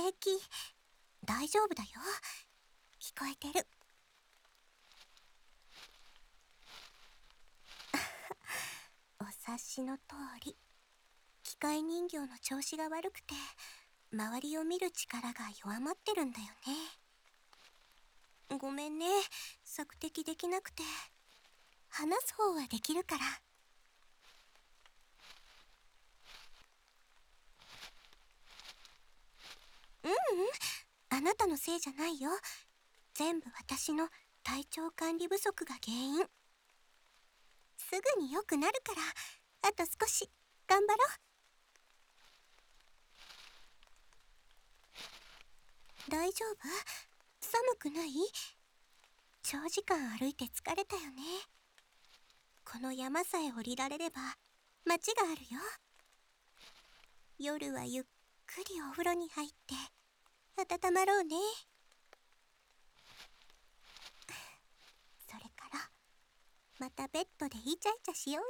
平気。大丈夫だよ。聞こえてる。お察しの通り、機械人形の調子が悪くて、周りを見る力が弱まってるんだよね。ごめんね、索敵できなくて。話す方はできるから。あなたのせいじゃないよ。全部私の体調管理不足が原因。すぐに良くなるから、あと少し頑張ろう。大丈夫？寒くない？長時間歩いて疲れたよね。この山さえ降りられれば街があるよ。夜はゆっくりお風呂に入って温まろうね。それからまたベッドでイチャイチャしようよ。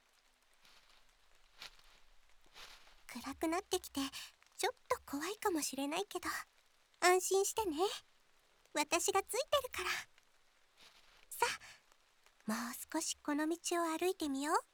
暗くなってきてちょっと怖いかもしれないけど、安心してね。私がついてるから。さあ、もう少しこの道を歩いてみよう。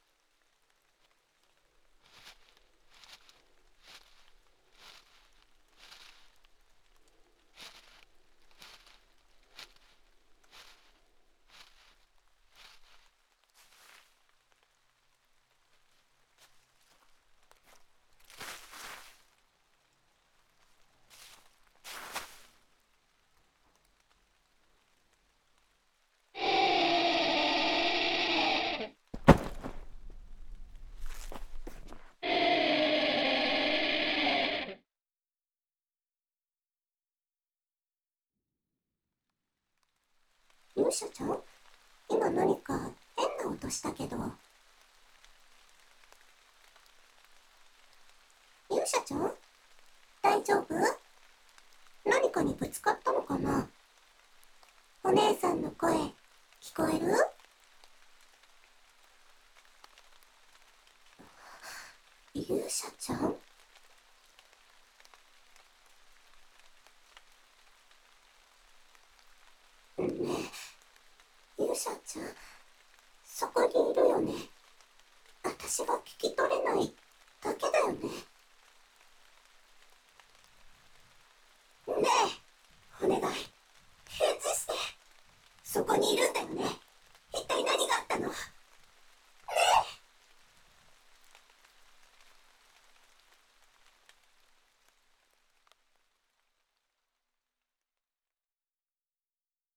勇者ちゃん、今何か変な音したけど。勇者ちゃん、大丈夫？何かにぶつかったのかな？お姉さんの声、聞こえる？勇者ちゃん？ねえ、勇者ちゃん、そこにいるよね。私が聞き取れないだけだよね。ねえ、お願い、返事して。そこにいるんだよね。